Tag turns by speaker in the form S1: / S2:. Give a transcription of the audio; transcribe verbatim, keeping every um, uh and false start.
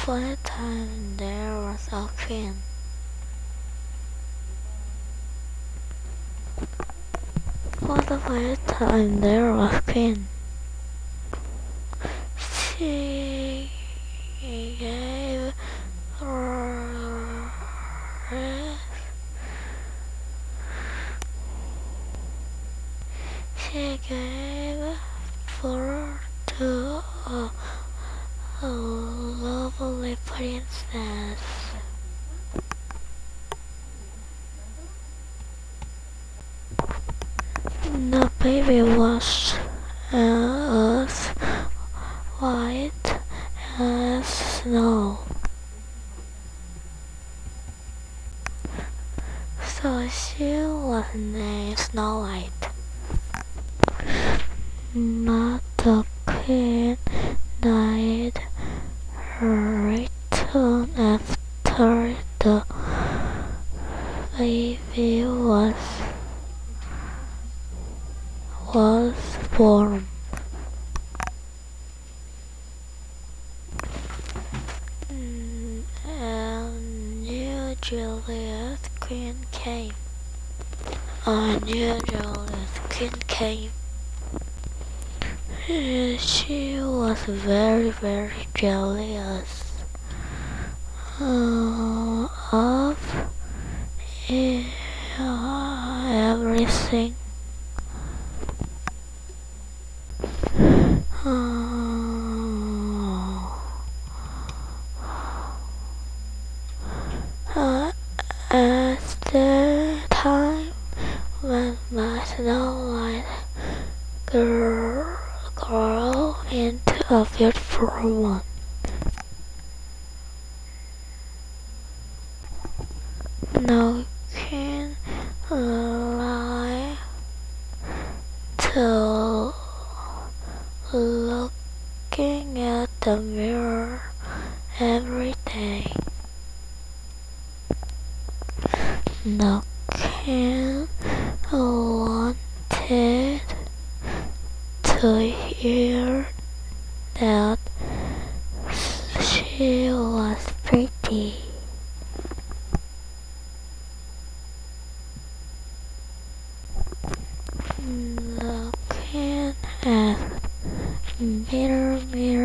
S1: upon a time there was a queen. Once upon a time there was a queen. She gave birth. She gave birth to a, a lovely princess. The baby was as white as snow. So she was named Snow White. But the queen died return after the baby was was born. And new Juliet Queen came. A new Juliet Queen came. She was very, very jealous uh, of uh, everything. Uh, at the time when my Snow White girl grew into a beautiful woman, no king liked to looking at the mirror every day. The king wanted to hear that she was pretty. The queen asked, "Mirror, mirror